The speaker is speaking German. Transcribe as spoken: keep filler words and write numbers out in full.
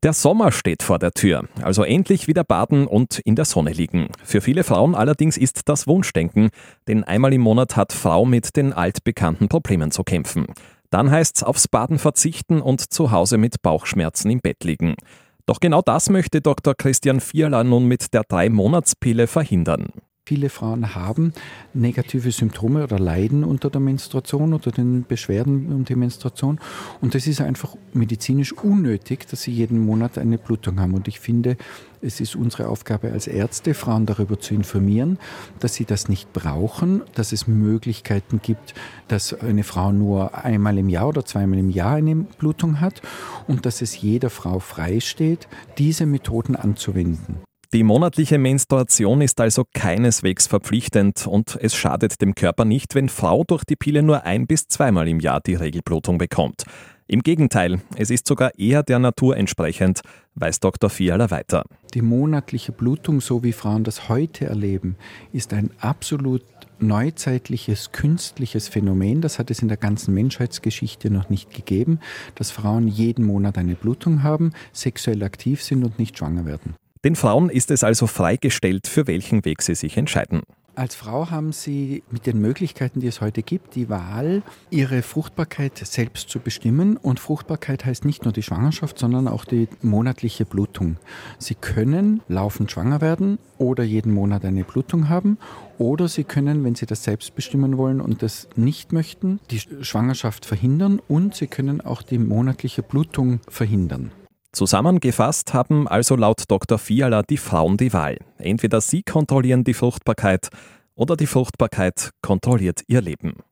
Der Sommer steht vor der Tür, also endlich wieder baden und in der Sonne liegen. Für viele Frauen allerdings ist das Wunschdenken, denn einmal im Monat hat Frau mit den altbekannten Problemen zu kämpfen. Dann heißt's aufs Baden verzichten und zu Hause mit Bauchschmerzen im Bett liegen. Doch genau das möchte Doktor Christian Fiala nun mit der Drei-Monats-Pille verhindern. Viele Frauen haben negative Symptome oder leiden unter der Menstruation oder den Beschwerden um die Menstruation. Und das ist einfach medizinisch unnötig, dass sie jeden Monat eine Blutung haben. Und ich finde, es ist unsere Aufgabe als Ärzte, Frauen darüber zu informieren, dass sie das nicht brauchen, dass es Möglichkeiten gibt, dass eine Frau nur einmal im Jahr oder zweimal im Jahr eine Blutung hat und dass es jeder Frau freisteht, diese Methoden anzuwenden. Die monatliche Menstruation ist also keineswegs verpflichtend und es schadet dem Körper nicht, wenn Frau durch die Pille nur ein- bis zweimal im Jahr die Regelblutung bekommt. Im Gegenteil, es ist sogar eher der Natur entsprechend, weiß Doktor Fiala weiter. Die monatliche Blutung, so wie Frauen das heute erleben, ist ein absolut neuzeitliches, künstliches Phänomen. Das hat es in der ganzen Menschheitsgeschichte noch nicht gegeben, dass Frauen jeden Monat eine Blutung haben, sexuell aktiv sind und nicht schwanger werden. Den Frauen ist es also freigestellt, für welchen Weg sie sich entscheiden. Als Frau haben sie mit den Möglichkeiten, die es heute gibt, die Wahl, ihre Fruchtbarkeit selbst zu bestimmen. Und Fruchtbarkeit heißt nicht nur die Schwangerschaft, sondern auch die monatliche Blutung. Sie können laufend schwanger werden oder jeden Monat eine Blutung haben. Oder sie können, wenn sie das selbst bestimmen wollen und das nicht möchten, die Schwangerschaft verhindern und sie können auch die monatliche Blutung verhindern. Zusammengefasst haben also laut Doktor Fiala die Frauen die Wahl. Entweder sie kontrollieren die Fruchtbarkeit oder die Fruchtbarkeit kontrolliert ihr Leben.